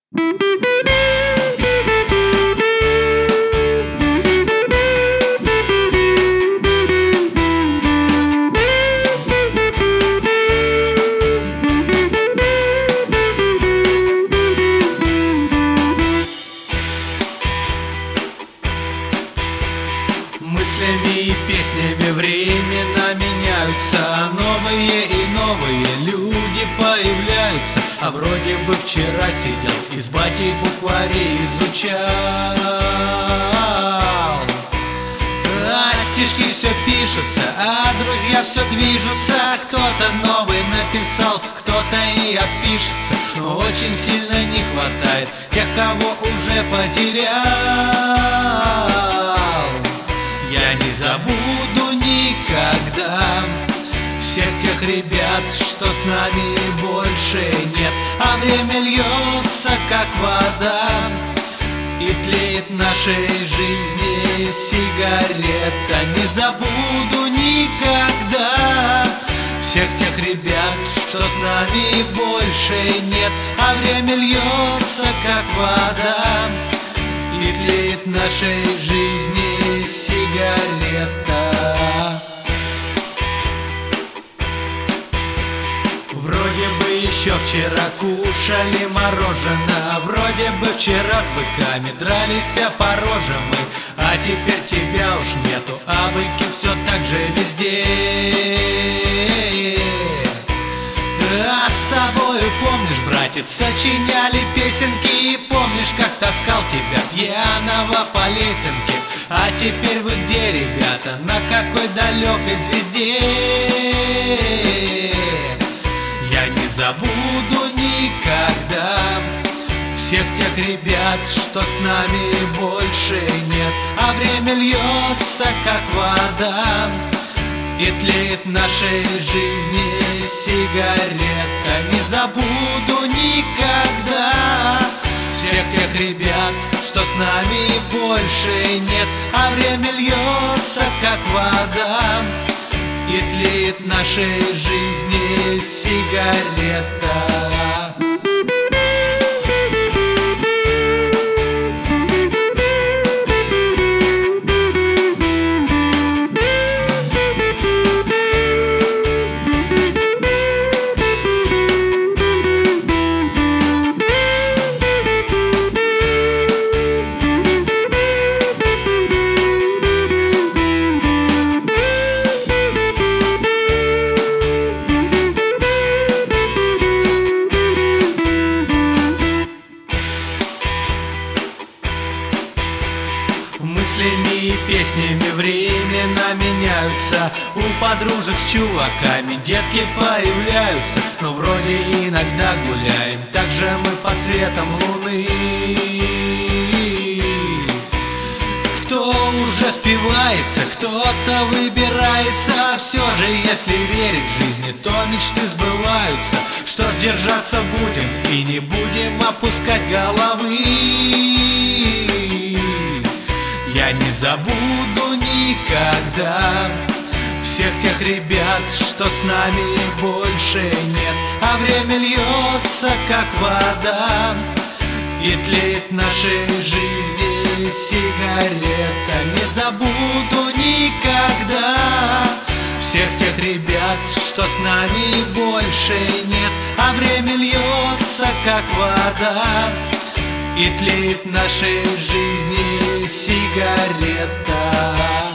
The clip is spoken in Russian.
Мыслями и песнями времена меняются, новые и новые люди появляются. А вроде бы вчера сидел и с батей буквари изучал, а стишки все пишутся, а друзья все движутся. Кто-то новый написал, кто-то и отпишется, но очень сильно не хватает тех, кого уже потерял. Я не забуду никогда всех тех ребят, что с нами больше нет. А время льется, как вода, и тлеет в нашей жизни сигарета. Не забуду никогда всех тех ребят, что с нами больше нет. А время льется, как вода, и тлеет в нашей жизни сигарета. Вроде бы еще вчера кушали мороженое, вроде бы вчера с быками дрались по рожам мы, а теперь тебя уж нету, а быки все так же везде. А с тобою, помнишь, братец, сочиняли песенки, и помнишь, как таскал тебя пьяного по лесенке. А теперь вы где, ребята, на какой далекой звезде? Я не забуду никогда всех тех ребят, что с нами больше нет. А время льется, как вода, и тлеет в нашей жизни сигарета. Не забуду никогда всех тех ребят, что с нами больше нет. А время льется, как вода, и тлеет в нашей жизни сигарета. Мыслями и песнями времена меняются, у подружек с чуваками детки появляются. Но вроде иногда гуляем, так же мы под светом луны. Кто уже спивается, кто-то выбирается. Все же, если верить жизни, то мечты сбываются. Что ж, держаться будем и не будем опускать головы. Я не забуду никогда всех тех ребят, что с нами больше нет. А время льется, как вода, и тлеет в нашей жизни сигарета. Не забуду никогда всех тех ребят, что с нами больше нет. А время льется, как вода, и тлеет в нашей жизни сигарета.